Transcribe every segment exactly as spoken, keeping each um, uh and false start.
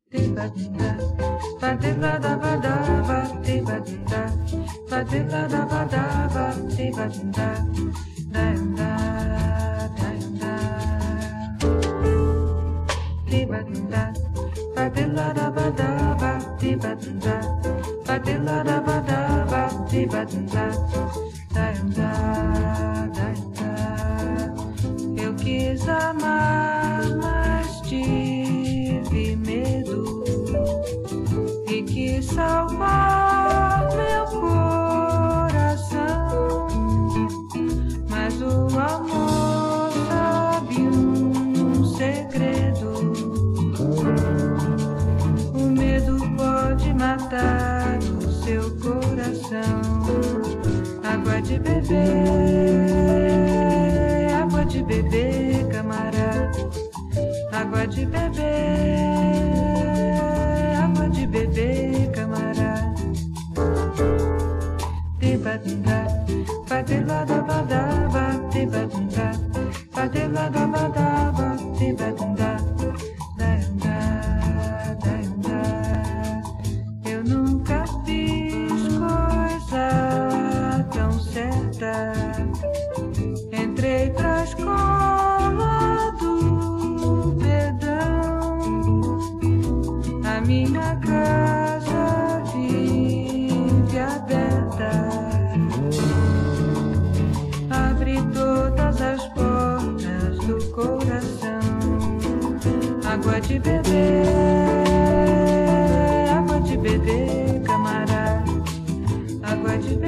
Eu quis amar, mas tive medo e quis salvar meu coração, mas o amor sabe um segredo. O medo pode matar o seu coração. Água de beber, água de beber, camarada. Água de beber, água de beber, camarada. Tibadunda, padelada badaba, tibadunda, padelada badaba, tibadunda, daiunda, daiunda. Eu nunca fiz coisa tão certa. Entrei pra escola do perdão. A minha casa vive aberta. Abre todas as portas do coração. Água de beber, água de beber, camarada. Água de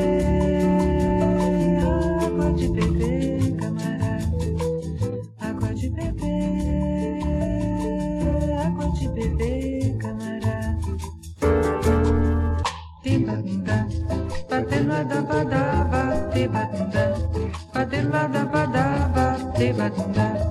beber, água de beber, camarada. Água de beber, água de beber, camarada. Tibadunda, padelada badaba, tibadunda, padelada badaba, tibadunda.